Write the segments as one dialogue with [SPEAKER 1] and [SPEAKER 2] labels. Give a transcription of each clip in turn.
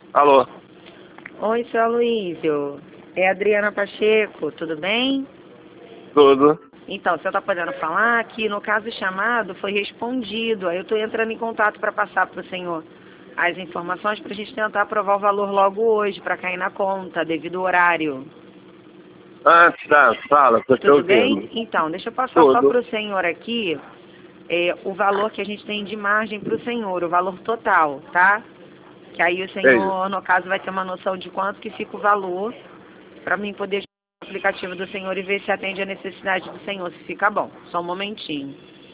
[SPEAKER 1] Alô?
[SPEAKER 2] Oi, seu Aloysio. É a Adriana Pacheco, tudo bem?
[SPEAKER 1] Tudo.
[SPEAKER 2] Então, você está podendo falar que no caso chamado foi respondido. Aí eu estou entrando em contato para passar para o senhor as informações para a gente tentar aprovar o valor logo hoje, para cair na conta, devido ao horário.
[SPEAKER 1] Ah, tá. Fala, tô te
[SPEAKER 2] Tudo
[SPEAKER 1] ouvindo.
[SPEAKER 2] bem? Então, deixa eu passar só
[SPEAKER 1] Tudo.
[SPEAKER 2] para o senhor aqui o valor que a gente tem de margem para o senhor, o valor total, tá? Que aí o
[SPEAKER 1] É isso.
[SPEAKER 2] senhor, no caso, vai ter uma noção de quanto que fica o valor para mim poder jogar o aplicativo do senhor e ver se atende a necessidade do senhor, se fica bom. Só um momentinho.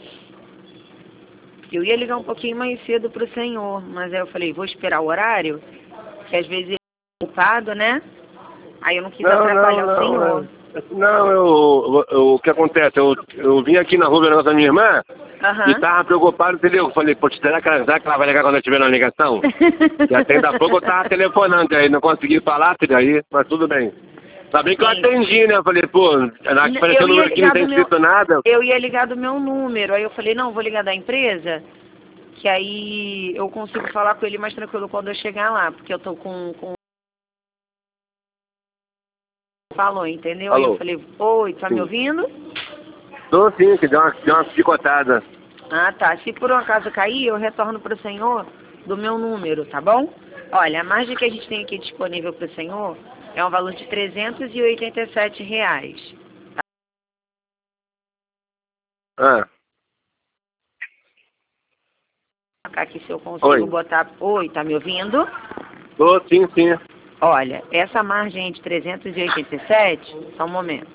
[SPEAKER 2] Eu ia ligar um pouquinho mais cedo pro senhor, mas aí eu falei, vou esperar o horário, que às vezes ele é ocupado, né? Aí eu não quis atrapalhar o senhor.
[SPEAKER 1] O que acontece? Eu vim aqui na rua ver o negócio da minha irmã e
[SPEAKER 2] Aham.
[SPEAKER 1] tava preocupado, entendeu? Eu falei, pô, será que ela vai ligar quando eu estiver na ligação? E até ainda há pouco eu tava telefonando, aí não consegui falar, aí, mas tudo bem. Tá bem que eu
[SPEAKER 2] Sim.
[SPEAKER 1] atendi, né? Eu falei, pô, apareceu o número aqui, não tem escrito nada.
[SPEAKER 2] Eu ia ligar do meu número, aí eu falei, não, vou ligar da empresa, que aí eu consigo falar com ele mais tranquilo quando eu chegar lá, porque eu tô com... Falou, entendeu? Aí eu
[SPEAKER 1] Alô?
[SPEAKER 2] falei, oi, tá me
[SPEAKER 1] Sim.
[SPEAKER 2] ouvindo?
[SPEAKER 1] Tô sim, que deu uma picotada.
[SPEAKER 2] Ah, tá. Se por um acaso cair, eu retorno para o senhor do meu número, tá bom? Olha, a margem que a gente tem aqui disponível para o senhor é um valor de R$ 387.
[SPEAKER 1] Ah,
[SPEAKER 2] Tá? Aqui se eu consigo
[SPEAKER 1] oi.
[SPEAKER 2] botar... Oi, tá me ouvindo?
[SPEAKER 1] Tô sim, sim.
[SPEAKER 2] Olha, essa margem de 387, só um momento.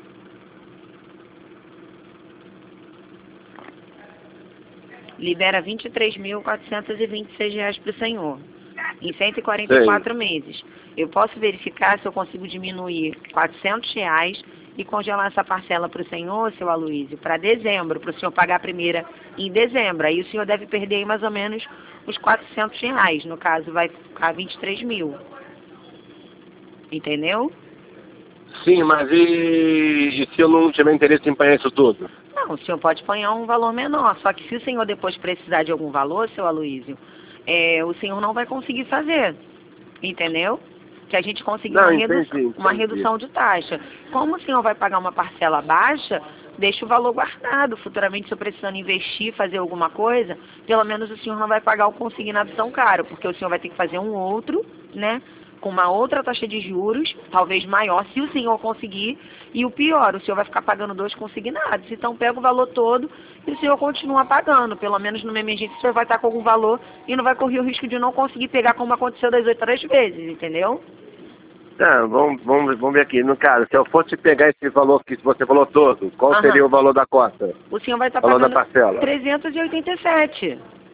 [SPEAKER 2] Libera R$ 23.426 para o senhor, em 144 meses. Eu posso verificar se eu consigo diminuir R$ 400 e congelar essa parcela para o senhor, seu Aloysio, para dezembro, para o senhor pagar a primeira em dezembro. Aí o senhor deve perder aí mais ou menos os R$ 400. No caso, vai ficar 23 mil. Entendeu?
[SPEAKER 1] Sim, mas e se eu não tiver interesse em pagar isso tudo?
[SPEAKER 2] Não, o senhor pode pagar um valor menor. Só que se o senhor depois precisar de algum valor, seu Aloysio, o senhor não vai conseguir fazer. Entendeu? Que a gente conseguiu
[SPEAKER 1] Não, entendi.
[SPEAKER 2] uma redução de taxa. Como o senhor vai pagar uma parcela baixa, deixa o valor guardado. Futuramente, se eu precisando investir, fazer alguma coisa, pelo menos o senhor não vai pagar o consignado tão caro, porque o senhor vai ter que fazer um outro, né? Com uma outra taxa de juros, talvez maior, se o senhor conseguir. E o pior, o senhor vai ficar pagando 2 consignados. Então, pega o valor todo e o senhor continua pagando. Pelo menos numa emergência, o senhor vai estar com algum valor e não vai correr o risco de não conseguir pegar como aconteceu das outras vezes, entendeu?
[SPEAKER 1] Tá, vamos ver aqui. No caso, se eu fosse pegar esse valor que você falou todo, qual seria o valor da cota?
[SPEAKER 2] O senhor vai estar
[SPEAKER 1] O valor da
[SPEAKER 2] pagando
[SPEAKER 1] parcela?
[SPEAKER 2] 387.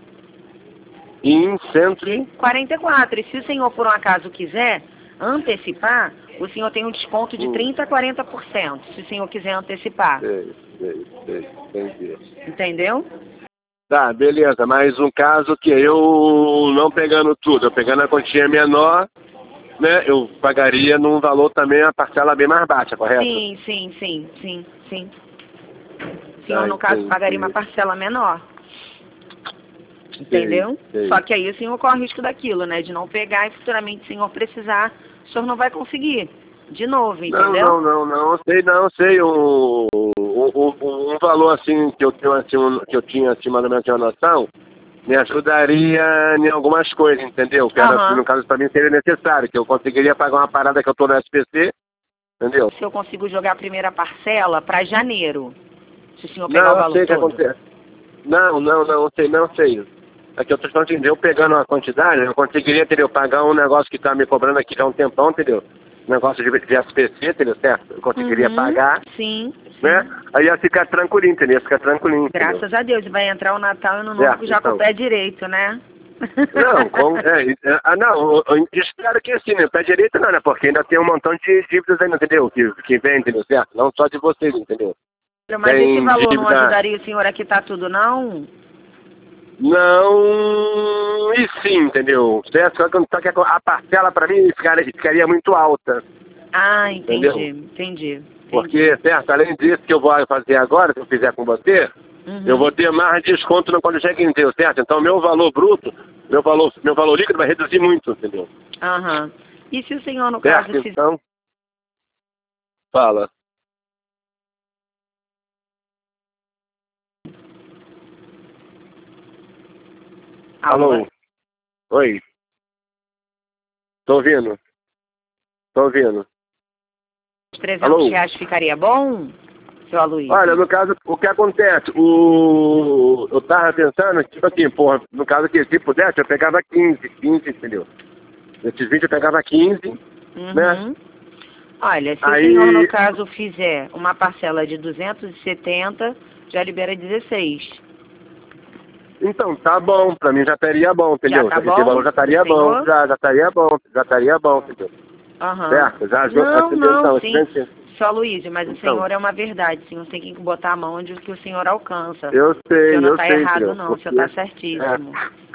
[SPEAKER 1] Em 100
[SPEAKER 2] 44. E se o senhor, por um acaso, quiser antecipar, o senhor tem um desconto de 30% a 40%, se o senhor quiser antecipar.
[SPEAKER 1] Entendi.
[SPEAKER 2] Entendeu?
[SPEAKER 1] Tá, beleza. Mas um caso que eu não pegando tudo, eu pegando a quantia menor, né, eu pagaria num valor também a parcela bem mais baixa, correto?
[SPEAKER 2] Sim. O senhor, no caso,
[SPEAKER 1] Entendi.
[SPEAKER 2] pagaria uma parcela menor. Entendeu?
[SPEAKER 1] Sei.
[SPEAKER 2] Só que aí o senhor corre o risco daquilo, né? De não pegar e futuramente o senhor precisar, o senhor não vai conseguir. De novo, entendeu?
[SPEAKER 1] Sei. Um valor assim que eu tenho assim, que eu tinha assim, mais ou menos uma noção, me ajudaria em algumas coisas, entendeu? Que era, no caso, para mim seria necessário, que eu conseguiria pagar uma parada que eu tô no SPC, entendeu?
[SPEAKER 2] Se eu consigo jogar a primeira parcela para janeiro, se o senhor pegar o valor
[SPEAKER 1] Sei o que
[SPEAKER 2] todo.
[SPEAKER 1] acontece. Não sei. Aqui eu tô tentando entender, eu pegando uma quantidade, eu conseguiria, entendeu? Pagar um negócio que tá me cobrando aqui já há um tempão, entendeu? Negócio de SPC, entendeu? Certo? Eu conseguiria pagar,
[SPEAKER 2] Sim.
[SPEAKER 1] né? Aí ia ficar tranquilinho, entendeu? Ia ficar tranquilinho, entendeu?
[SPEAKER 2] Graças a Deus. E vai entrar o Natal e o Ano Novo já com o pé direito, né?
[SPEAKER 1] Eu espero que sim, né? Pé direito não, né? Porque ainda tem um montão de dívidas ainda, entendeu? Que vem, entendeu? Certo? Não só de vocês, entendeu?
[SPEAKER 2] Mas
[SPEAKER 1] Tem
[SPEAKER 2] esse valor não
[SPEAKER 1] dívida...
[SPEAKER 2] ajudaria o senhor a quitar tudo, não?
[SPEAKER 1] Não, e sim, entendeu? Certo? Só que a parcela para mim ficaria muito alta.
[SPEAKER 2] Ah, entendi,
[SPEAKER 1] Entendeu?
[SPEAKER 2] entendi.
[SPEAKER 1] Porque, certo, além disso que eu vou fazer agora, se eu fizer com você, eu vou ter mais desconto quando chega em Deus, certo? Então meu valor bruto, meu valor líquido vai reduzir muito, entendeu?
[SPEAKER 2] Aham. E se o senhor, no
[SPEAKER 1] Certo,
[SPEAKER 2] caso, fizer...
[SPEAKER 1] então? Fala. Alô? Oi. Tô ouvindo. Tô ouvindo.
[SPEAKER 2] R$300
[SPEAKER 1] Alô?
[SPEAKER 2] ficaria bom, seu Aloysio?
[SPEAKER 1] Olha, no caso, o que acontece? Eu tava pensando, tipo assim, porra, no caso que se pudesse, eu pegava 15, entendeu? Nesses 20 eu pegava 15, né?
[SPEAKER 2] Olha, se o
[SPEAKER 1] Aí,
[SPEAKER 2] senhor, no caso, fizer uma parcela de 270, já libera 16.
[SPEAKER 1] então, tá bom, pra mim já estaria bom, entendeu?
[SPEAKER 2] Já tá
[SPEAKER 1] Esse
[SPEAKER 2] bom
[SPEAKER 1] valor já
[SPEAKER 2] pro
[SPEAKER 1] estaria bom,
[SPEAKER 2] senhor?
[SPEAKER 1] já estaria bom, entendeu?
[SPEAKER 2] Aham.
[SPEAKER 1] Certo? Já ajuda,
[SPEAKER 2] Não,
[SPEAKER 1] então,
[SPEAKER 2] sim. Seu Aloysio, mas o
[SPEAKER 1] então,
[SPEAKER 2] senhor é uma verdade, sim. Você tem que botar a mão onde o que o senhor alcança.
[SPEAKER 1] eu
[SPEAKER 2] O senhor não
[SPEAKER 1] sei,
[SPEAKER 2] está errado,
[SPEAKER 1] entendeu?
[SPEAKER 2] não. O senhor
[SPEAKER 1] Porque,
[SPEAKER 2] está certíssimo.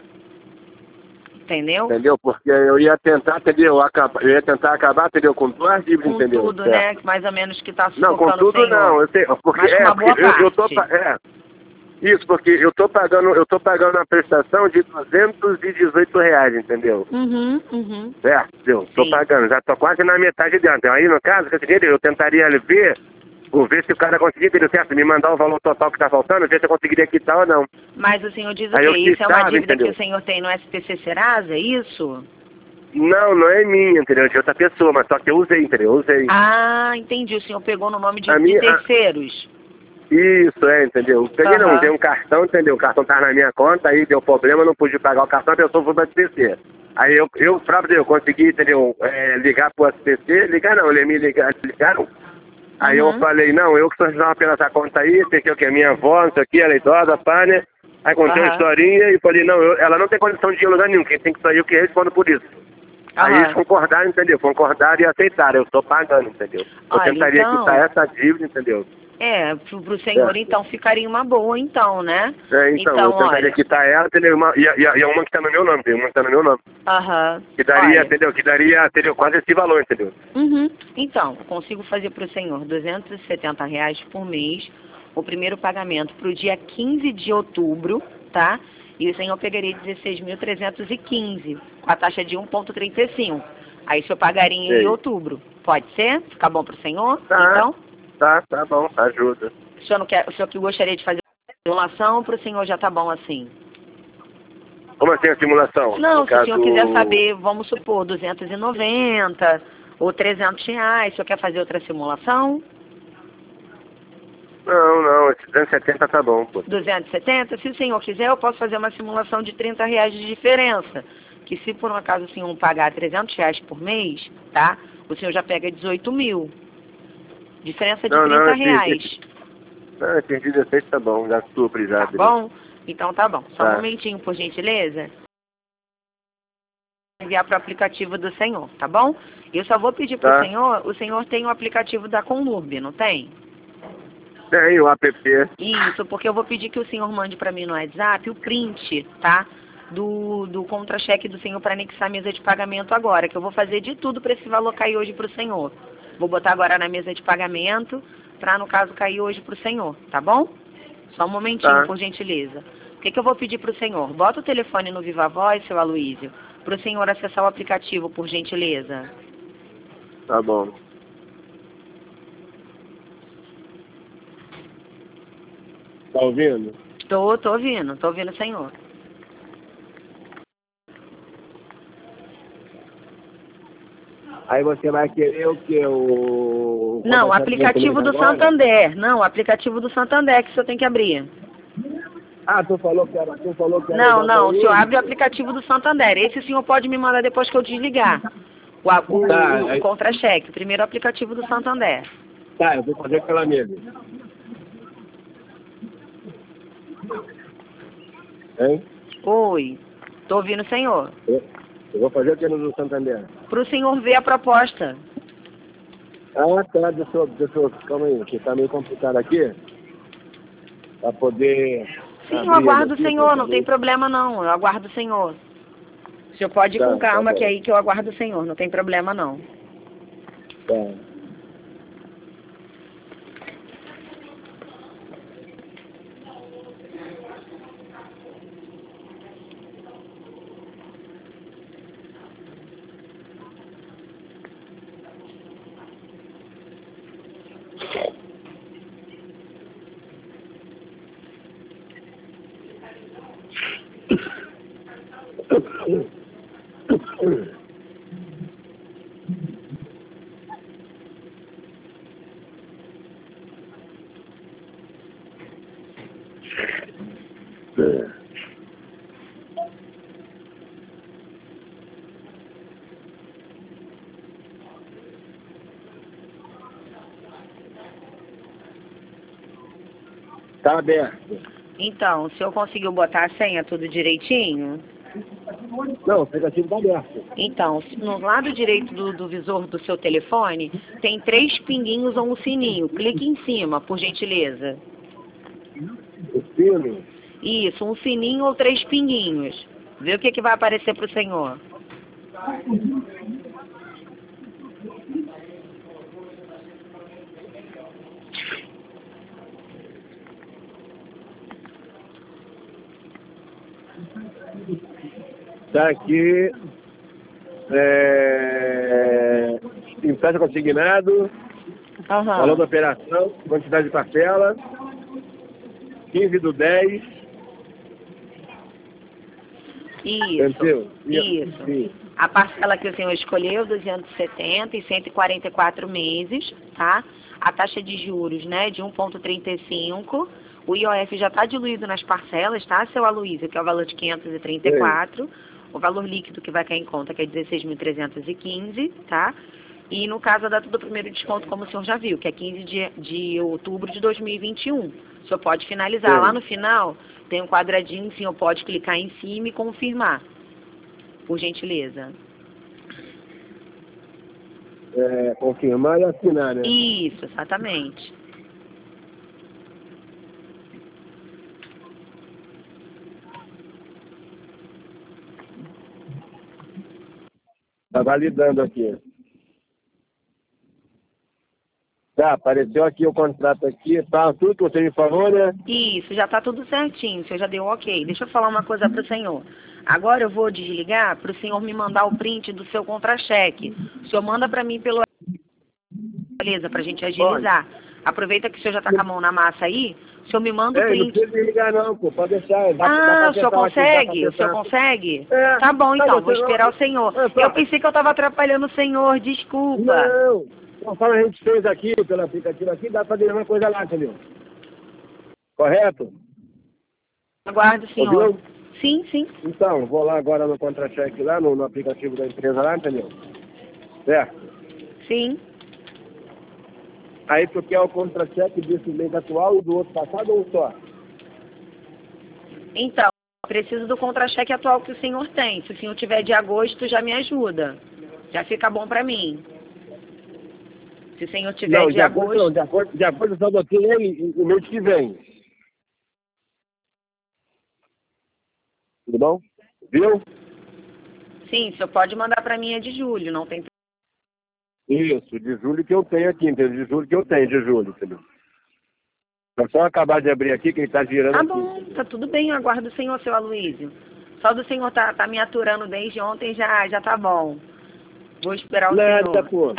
[SPEAKER 2] Entendeu?
[SPEAKER 1] entendeu? Porque eu ia tentar, entendeu? Eu ia tentar acabar, entendeu? Com duas dívidas,
[SPEAKER 2] Com
[SPEAKER 1] entendeu?
[SPEAKER 2] tudo,
[SPEAKER 1] Certo?
[SPEAKER 2] né? Mais ou menos que está
[SPEAKER 1] Não, com
[SPEAKER 2] sufocando o
[SPEAKER 1] tudo
[SPEAKER 2] senhor.
[SPEAKER 1] não, eu sei, porque,
[SPEAKER 2] Mas com uma boa
[SPEAKER 1] eu tô,
[SPEAKER 2] parte.
[SPEAKER 1] isso, porque eu tô pagando a prestação de R$218, entendeu? Certo, entendeu? Tô
[SPEAKER 2] Sim.
[SPEAKER 1] pagando, já tô quase na metade dentro. Então, aí, no caso, eu tentaria ver se o cara conseguir, entendeu? Certo, me mandar o valor total que tá faltando, ver se eu conseguiria quitar ou não.
[SPEAKER 2] Mas o senhor diz o
[SPEAKER 1] Aí
[SPEAKER 2] quê?
[SPEAKER 1] eu
[SPEAKER 2] Isso é uma
[SPEAKER 1] quitava,
[SPEAKER 2] dívida que
[SPEAKER 1] entendeu?
[SPEAKER 2] o senhor tem no SPC Serasa, é isso?
[SPEAKER 1] Não, não é minha, entendeu? É de outra pessoa, mas só que eu usei, entendeu? Eu usei.
[SPEAKER 2] Ah, entendi. O senhor pegou no nome de,
[SPEAKER 1] A
[SPEAKER 2] de
[SPEAKER 1] minha,
[SPEAKER 2] terceiros.
[SPEAKER 1] isso, entendeu? Eu peguei não,
[SPEAKER 2] Aham.
[SPEAKER 1] usei um cartão, entendeu? O cartão tava na minha conta, aí deu problema, eu não pude pagar o cartão, a pessoa foi para o SPC. Aí eu próprio, eu consegui, entendeu? Ligar pro SPC, ligar não, ele me ligaram. Aí eu falei, não, eu que sou responsável pela essa conta aí, sei que é o que? Minha avó, isso aqui, ela é idosa, pá, né? Aí contei uma
[SPEAKER 2] Aham.
[SPEAKER 1] historinha e falei, não, ela não tem condição de ir em lugar nenhum, quem tem que sair eu que respondo por isso. Aí eles
[SPEAKER 2] Aham.
[SPEAKER 1] concordaram, entendeu? Concordaram e aceitaram, eu estou pagando, entendeu? Eu
[SPEAKER 2] Olha,
[SPEAKER 1] tentaria
[SPEAKER 2] então,
[SPEAKER 1] quitar essa dívida, entendeu?
[SPEAKER 2] pro senhor,
[SPEAKER 1] É.
[SPEAKER 2] então, ficaria uma boa, então, né?
[SPEAKER 1] Então, eu tentaria
[SPEAKER 2] Olha,
[SPEAKER 1] quitar ela, entendeu? E é uma que tá no meu nome, tem uma que tá no meu nome.
[SPEAKER 2] aham,
[SPEAKER 1] Que daria,
[SPEAKER 2] olha,
[SPEAKER 1] entendeu? Que daria, entendeu? Quase esse valor, entendeu?
[SPEAKER 2] então, consigo fazer pro senhor R$270 por mês, o primeiro pagamento pro dia 15 de outubro, tá? E o senhor pegaria 16.315, com a taxa de 1,35. Aí o senhor pagaria em
[SPEAKER 1] Sei.
[SPEAKER 2] outubro. Pode ser? Fica bom pro senhor?
[SPEAKER 1] Tá,
[SPEAKER 2] Então?
[SPEAKER 1] tá bom, ajuda.
[SPEAKER 2] O senhor, não quer, o senhor que gostaria de fazer uma simulação, para o senhor já tá bom assim?
[SPEAKER 1] Como assim a simulação?
[SPEAKER 2] Não,
[SPEAKER 1] No
[SPEAKER 2] se o senhor quiser
[SPEAKER 1] caso...
[SPEAKER 2] saber, vamos supor, 290 ou R$300, o senhor quer fazer outra simulação?
[SPEAKER 1] Não, esse 270 tá bom, pô.
[SPEAKER 2] 270? Se o senhor quiser, eu posso fazer uma simulação de R$30 de diferença. Que se por um acaso o senhor pagar R$300 por mês, tá? O senhor já pega 18 mil. Diferença de R$30.
[SPEAKER 1] Esse 16 tá bom, já supre já,
[SPEAKER 2] Tá
[SPEAKER 1] beleza.
[SPEAKER 2] bom? Então tá bom. Só um
[SPEAKER 1] Tá.
[SPEAKER 2] momentinho, por gentileza. Enviar para o aplicativo do senhor, tá bom? Eu só vou pedir para o senhor tem o aplicativo da Conurb, não tem?
[SPEAKER 1] Tem o app.
[SPEAKER 2] Isso, porque eu vou pedir que o senhor mande para mim no WhatsApp o print, tá? Do contra-cheque do senhor para anexar a mesa de pagamento agora, que eu vou fazer de tudo para esse valor cair hoje para o senhor. Vou botar agora na mesa de pagamento, para no caso cair hoje para o senhor, tá bom? Só um momentinho, por gentileza. O que eu vou pedir para o senhor? Bota o telefone no Viva Voz, seu Aloysio, para o senhor acessar o aplicativo, por gentileza.
[SPEAKER 1] Tá bom. Tá ouvindo?
[SPEAKER 2] Tô ouvindo o senhor.
[SPEAKER 1] Aí você vai querer o quê?
[SPEAKER 2] Não, aplicativo do Santander. Não, aplicativo do Santander que o senhor tem que abrir.
[SPEAKER 1] Ah, tu falou que era
[SPEAKER 2] Não, o senhor abre o aplicativo do Santander. Esse o senhor pode me mandar depois que eu desligar. O contra-cheque, o primeiro aplicativo do Santander.
[SPEAKER 1] Tá, eu vou fazer pela mesa. Hein?
[SPEAKER 2] Oi, tô ouvindo o senhor.
[SPEAKER 1] Eu vou fazer aqui no Santander.
[SPEAKER 2] Para o senhor ver a proposta.
[SPEAKER 1] Ah, tá, deixa eu, calma aí, que tá meio complicado aqui. Pra poder...
[SPEAKER 2] Sim, eu aguardo o senhor, não tem problema não, eu aguardo o senhor. O senhor pode ir com calma que aí que eu aguardo o senhor, não tem problema não.
[SPEAKER 1] Tá. Tá aberto.
[SPEAKER 2] Então, o senhor conseguiu botar a senha tudo direitinho?
[SPEAKER 1] Não, o aplicativo tá aberto.
[SPEAKER 2] Então, no lado direito do visor do seu telefone, tem 3 pinguinhos ou um sininho. Clique em cima, por gentileza.
[SPEAKER 1] O sino?
[SPEAKER 2] Isso, um sininho ou 3 pinguinhos. Vê o que vai aparecer para o senhor.
[SPEAKER 1] Tá aqui. Empréstimo consignado. Valor da operação. Quantidade de parcela. 15/10.
[SPEAKER 2] Isso.
[SPEAKER 1] Entendeu?
[SPEAKER 2] Isso.
[SPEAKER 1] Sim.
[SPEAKER 2] A parcela que o senhor escolheu, 270 e 144 meses, tá? A taxa de juros, né, de 1,35. O IOF já está diluído nas parcelas, tá, seu Aloysio, que é o valor de 534. Sim. O valor líquido que vai cair em conta, que é 16.315, tá? E no caso a data do primeiro desconto, como o senhor já viu, que é 15 de outubro de 2021. O senhor pode finalizar. Sim. Lá no final tem um quadradinho, o senhor pode clicar em cima e confirmar. Por gentileza.
[SPEAKER 1] Confirmar e assinar, né?
[SPEAKER 2] Isso, exatamente.
[SPEAKER 1] Tá validando aqui. Tá, apareceu aqui o contrato aqui, tá tudo que você me falou, né?
[SPEAKER 2] Isso, já tá tudo certinho, o senhor já deu ok. Deixa eu falar uma coisa pro senhor. Agora eu vou desligar pro senhor me mandar o print do seu contra-cheque. O senhor manda pra mim pelo... Beleza, pra gente agilizar. Aproveita que o senhor já tá com a mão na massa aí, o senhor me manda o print.
[SPEAKER 1] Não precisa desligar não, pô, pode deixar.
[SPEAKER 2] O senhor consegue? O senhor consegue? Tá bom, então, vou esperar o senhor. Eu pensei que eu tava atrapalhando o senhor, desculpa.
[SPEAKER 1] Não, conforme a gente fez aqui, pelo aplicativo aqui, dá pra fazer a mesma coisa lá, entendeu? Correto?
[SPEAKER 2] Aguardo, senhor.
[SPEAKER 1] Ouviu?
[SPEAKER 2] Sim, sim.
[SPEAKER 1] Então, vou lá agora no contra-cheque lá, no aplicativo da empresa lá, entendeu? Certo?
[SPEAKER 2] Sim.
[SPEAKER 1] Aí tu quer o contra-cheque desse mês atual e do outro passado ou só?
[SPEAKER 2] Então, preciso do contra-cheque atual que o senhor tem. Se o senhor tiver de agosto, já me ajuda. Já fica bom pra mim. Se o senhor tiver de agosto...
[SPEAKER 1] Não, de acordo com o o mês que vem. Tudo bom? Viu?
[SPEAKER 2] Sim, o senhor pode mandar pra mim a de julho, não tem...
[SPEAKER 1] Isso, de julho que eu tenho aqui, entendeu? De julho que eu tenho, de julho, entendeu? É só acabar de abrir aqui que ele tá girando aqui.
[SPEAKER 2] Tá bom, tá tudo bem, eu aguardo o senhor, seu Aloysio. Só do senhor tá me aturando desde ontem, já tá bom. Vou esperar o senhor.
[SPEAKER 1] Nada, pô.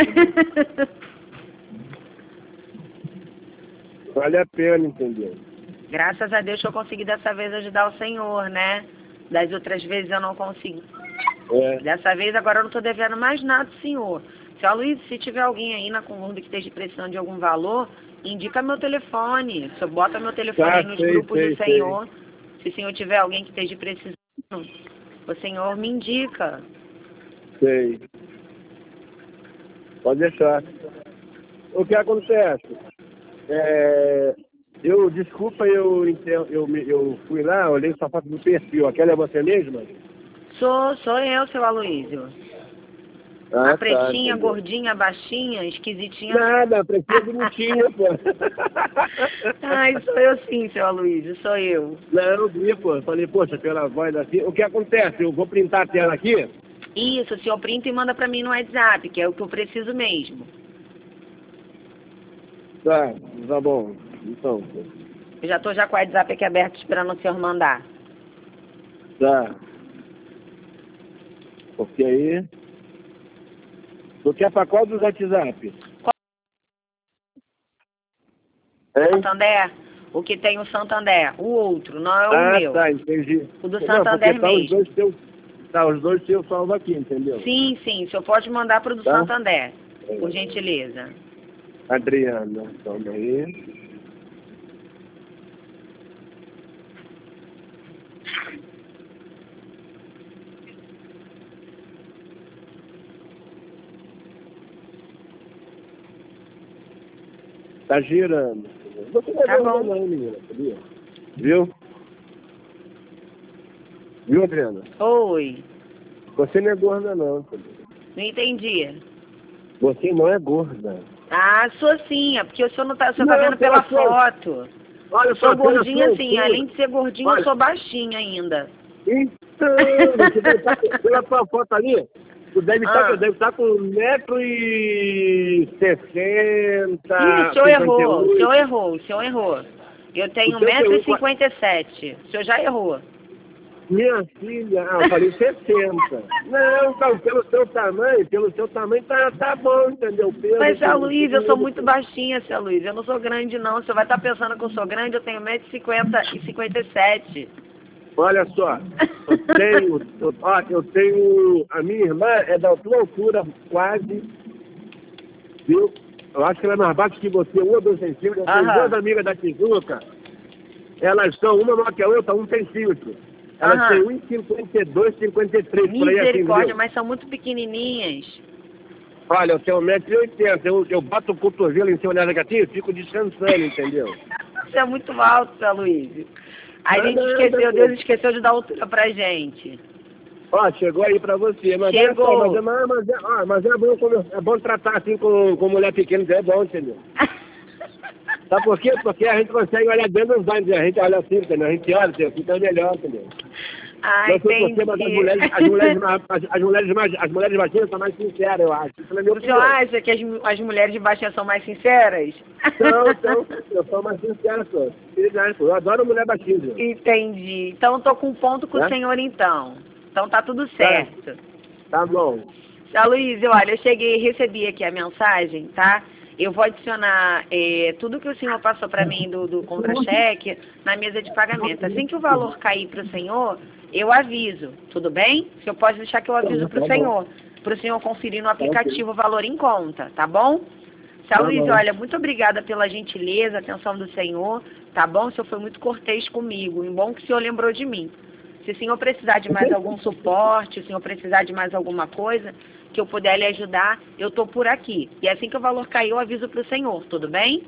[SPEAKER 1] Vale a pena, entendeu?
[SPEAKER 2] Graças a Deus que eu consegui dessa vez ajudar o senhor, né? Das outras vezes eu não consegui. Dessa vez agora eu não tô devendo mais nada do senhor. Seu Aloysio, se tiver alguém aí na Conlurb que esteja precisando de algum valor, indica meu telefone. O senhor bota meu telefone aí nos grupos do senhor. Se o senhor tiver alguém que esteja precisando, o senhor me indica.
[SPEAKER 1] Sei. Pode deixar. O que acontece? Desculpa, eu fui lá, olhei sua foto do perfil. Aquela é você mesma?
[SPEAKER 2] Sou eu, seu Aloysio. A pretinha, gordinha, baixinha, esquisitinha.
[SPEAKER 1] Nada, a pretinha bonitinha, pô.
[SPEAKER 2] Ai, sou eu sim, seu Aloysio, sou eu.
[SPEAKER 1] Não, eu vi, pô. Falei, poxa, pela voz assim. O que acontece? Eu vou printar a tela aqui?
[SPEAKER 2] Isso, o senhor printa e manda pra mim no WhatsApp, que é o que eu preciso mesmo.
[SPEAKER 1] Tá bom. Então.
[SPEAKER 2] Eu já tô com o WhatsApp aqui aberto esperando o senhor mandar.
[SPEAKER 1] Tá. Porque aí... Tu quer pra qual dos WhatsApp?
[SPEAKER 2] Santander? O que tem o Santander. O outro, não é o meu.
[SPEAKER 1] Tá, entendi.
[SPEAKER 2] O do Santander mesmo.
[SPEAKER 1] Tá, os dois eu salvo aqui, entendeu?
[SPEAKER 2] Sim, sim. O senhor pode mandar para o do
[SPEAKER 1] Tá?
[SPEAKER 2] Santander, por gentileza.
[SPEAKER 1] Adriana, toma aí. Tá girando. Você não é
[SPEAKER 2] Tá
[SPEAKER 1] gorda
[SPEAKER 2] bom.
[SPEAKER 1] não, menina, sabia? Viu? Viu, Adriana?
[SPEAKER 2] Oi.
[SPEAKER 1] Você não é gorda não, sabia?
[SPEAKER 2] Não entendi.
[SPEAKER 1] Você não é gorda.
[SPEAKER 2] Ah, sou sim. É porque o senhor não tá, o senhor tá
[SPEAKER 1] Não,
[SPEAKER 2] vendo pela
[SPEAKER 1] pela sua-
[SPEAKER 2] foto.
[SPEAKER 1] Olha
[SPEAKER 2] Eu sou
[SPEAKER 1] só, pela
[SPEAKER 2] gordinha
[SPEAKER 1] sua
[SPEAKER 2] sim.
[SPEAKER 1] altura.
[SPEAKER 2] Além de ser gordinha, eu
[SPEAKER 1] Olha.
[SPEAKER 2] sou baixinha ainda.
[SPEAKER 1] Então, você deve estar, pela tua foto ali, tu deve
[SPEAKER 2] Ah.
[SPEAKER 1] estar com 1,60 m.
[SPEAKER 2] Ih, o senhor errou. O senhor errou. O senhor errou. Eu tenho
[SPEAKER 1] O seu tem
[SPEAKER 2] 1,57 m. O senhor já errou.
[SPEAKER 1] Minha filha, eu falei 60. Não, então, pelo seu tamanho tá bom, entendeu?
[SPEAKER 2] Mas, seu Luiz, eu sou muito baixinha, seu Luiz. Eu não sou grande, não. O senhor vai estar pensando que eu sou grande, eu tenho 1,57 m.
[SPEAKER 1] Olha só, eu tenho, a minha irmã é da tua altura, quase, viu? Eu acho que ela é mais baixa que você, 1 ou 2 centímetros. Eu tenho duas amigas da Tijuca, elas são, uma maior que a outra, 1 centímetro. Elas têm 1,52, 53, por aí assim,
[SPEAKER 2] Misericórdia,
[SPEAKER 1] viu?
[SPEAKER 2] mas são muito pequenininhas.
[SPEAKER 1] Olha, eu tenho 1,80 m, eu bato o cotovelo em cima da gatinha e fico descansando, entendeu?
[SPEAKER 2] Você é muito alto, seu Luiz. A gente esqueceu, Deus esqueceu de dar altura pra gente.
[SPEAKER 1] Ó, chegou aí pra você, mas
[SPEAKER 2] Chegou.
[SPEAKER 1] mas é bom tratar assim com mulher pequena, é bom, entendeu? Sabe por quê? Porque a gente consegue olhar dentro dos olhos, a gente olha assim, entendeu? A gente olha, fica melhor, entendeu?
[SPEAKER 2] Ah, entendi.
[SPEAKER 1] Mas as mulheres baixinhas são mais sinceras, eu acho. Isso é meu
[SPEAKER 2] O senhor acha que as mulheres de baixinha são mais sinceras?
[SPEAKER 1] Eu sou mais sincero, pô. Eu adoro mulher baixinha.
[SPEAKER 2] Entendi. Então eu tô com um ponto com o senhor, então. Então tá tudo certo.
[SPEAKER 1] Tá bom.
[SPEAKER 2] Seu Luiz, olha, eu recebi aqui a mensagem, tá? Eu vou adicionar tudo que o senhor passou para mim do contra-cheque na mesa de pagamento. Assim que o valor cair para o senhor, eu aviso, tudo bem? O senhor pode deixar que eu aviso para o senhor conferir no aplicativo o valor em conta, tá bom? Seu Luiz, olha, muito obrigada pela gentileza, atenção do senhor, tá bom? O senhor foi muito cortês comigo, e bom que o senhor lembrou de mim. Se o senhor precisar de mais algum suporte, se o senhor precisar de mais alguma coisa que eu puder lhe ajudar, eu estou por aqui. E assim que o valor cair, eu aviso para o senhor, tudo bem?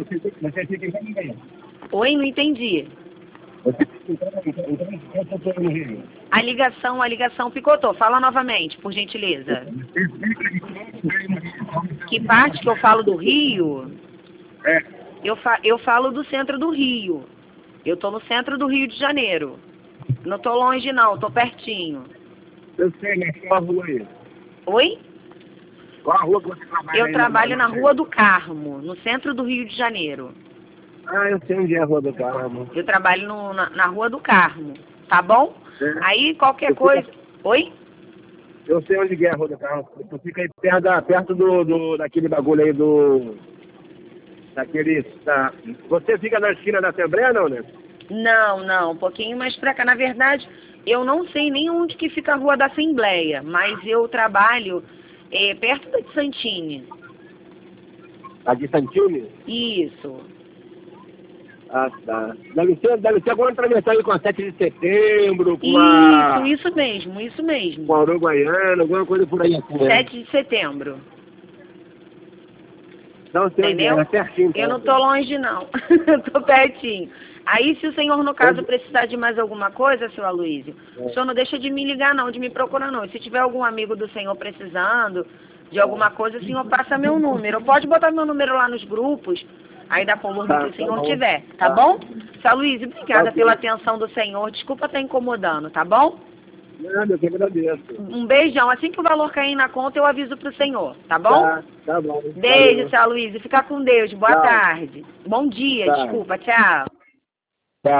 [SPEAKER 2] Oi, não entendi. A ligação picotou. Fala novamente, por gentileza. Que parte que eu falo do Rio? Eu falo do centro do Rio. Eu estou no centro do Rio de Janeiro. Não estou longe, não. Estou pertinho.
[SPEAKER 1] Eu sei, mas qual a rua aí?
[SPEAKER 2] Oi?
[SPEAKER 1] Qual a rua que você trabalha?
[SPEAKER 2] Eu trabalho na Rua do Carmo, no centro do Rio de Janeiro.
[SPEAKER 1] Ah, eu sei onde é a Rua do Carmo.
[SPEAKER 2] Eu trabalho na Rua do Carmo, tá bom? Aí qualquer coisa... Oi?
[SPEAKER 1] Eu sei onde é a Rua do Carmo. Tu fica aí perto daquele bagulho aí Você fica na esquina da Assembleia, não, né?
[SPEAKER 2] Não, um pouquinho mais pra cá. Na verdade, eu não sei nem onde que fica a Rua da Assembleia, mas eu trabalho perto da de Santini.
[SPEAKER 1] A de Santini?
[SPEAKER 2] Isso.
[SPEAKER 1] Ah, tá. Deve ser alguma travessão aí com a 7 de setembro,
[SPEAKER 2] Isso mesmo.
[SPEAKER 1] Com a Uruguaiana, alguma coisa por aí assim,
[SPEAKER 2] 7 de setembro.
[SPEAKER 1] Não sei,
[SPEAKER 2] entendeu?
[SPEAKER 1] É certinho.
[SPEAKER 2] Eu não tô longe, não. Tô pertinho. Aí, se o senhor, no caso, precisar de mais alguma coisa, seu Aloysio, o senhor não deixa de me ligar, não, de me procurar, não. E se tiver algum amigo do senhor precisando de alguma coisa, o senhor passa meu número. Pode botar meu número lá nos grupos, aí da coluna que o senhor tiver, tá bom? Seu Aloysio, obrigada pela atenção do senhor. Desculpa estar incomodando, tá bom?
[SPEAKER 1] Nada, eu que agradeço.
[SPEAKER 2] Um beijão. Assim que o valor cair na conta, eu aviso pro senhor, tá bom?
[SPEAKER 1] Tá bom.
[SPEAKER 2] Beijo, seu Aloysio. Fica com Deus. Boa tarde. Bom dia, desculpa. Tchau.